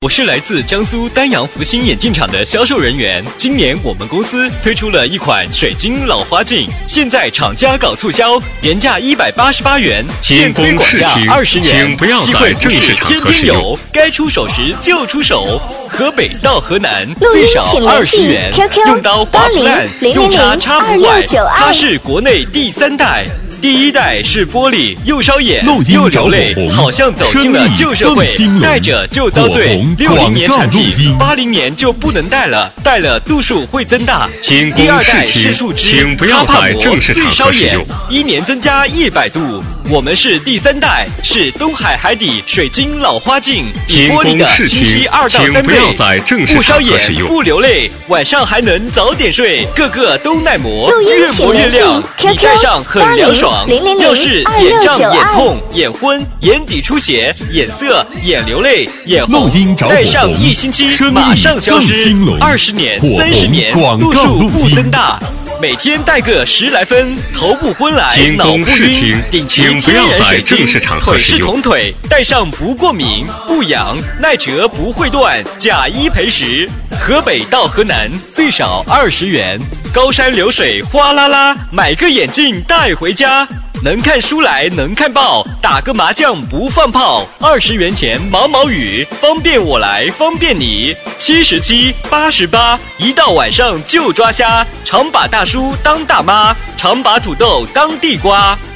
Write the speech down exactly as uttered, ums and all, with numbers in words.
我是来自江苏丹阳福星眼镜厂的销售人员。今年我们公司推出了一款水晶老花镜，现在厂家搞促销，原价一百八十八元，现推广价二十年。 请不要在正式场合使用， 该出手时就出手。河北到河南最少二十元，用刀划不烂，用插插不坏。它是国内第三代。第一代是玻璃，又烧眼又流泪，好像走进了旧社会，戴着就遭罪。六零年产品，八零年就不能戴了，戴了度数会增大。第二代是树脂，它怕磨，最烧眼，一年增加一百度。我们是第三代，是东海海底水晶老花镜，比玻璃的清晰二到三倍，不烧眼不流泪，晚上还能早点睡，个个都耐磨，越磨越亮，你戴上很凉爽。要是眼胀、眼痛、眼昏、眼底出血、眼涩、眼流泪、眼红，戴上一星期马上消失。二十年、三十年，度数不增大。每天戴个十来分，头不昏来，脑不晕，顶级天然水晶，腿是铜腿，戴上不过敏、不痒，耐折不会断，假一赔十。河北到河南最少二十元，高山流水哗啦啦，买个眼镜带回家。能看书来能看报，打个麻将不放炮，二十元钱毛毛雨，方便我来方便你。七十七八十八，一到晚上就抓瞎，常把大叔当大妈，常把土豆当地瓜。